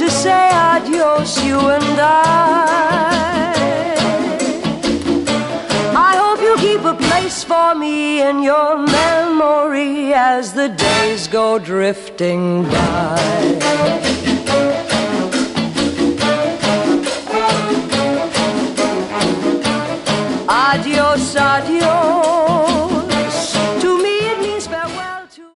to say adios, you and I hope you keep a place for me in your memory as the days go drifting by. Adios, adios.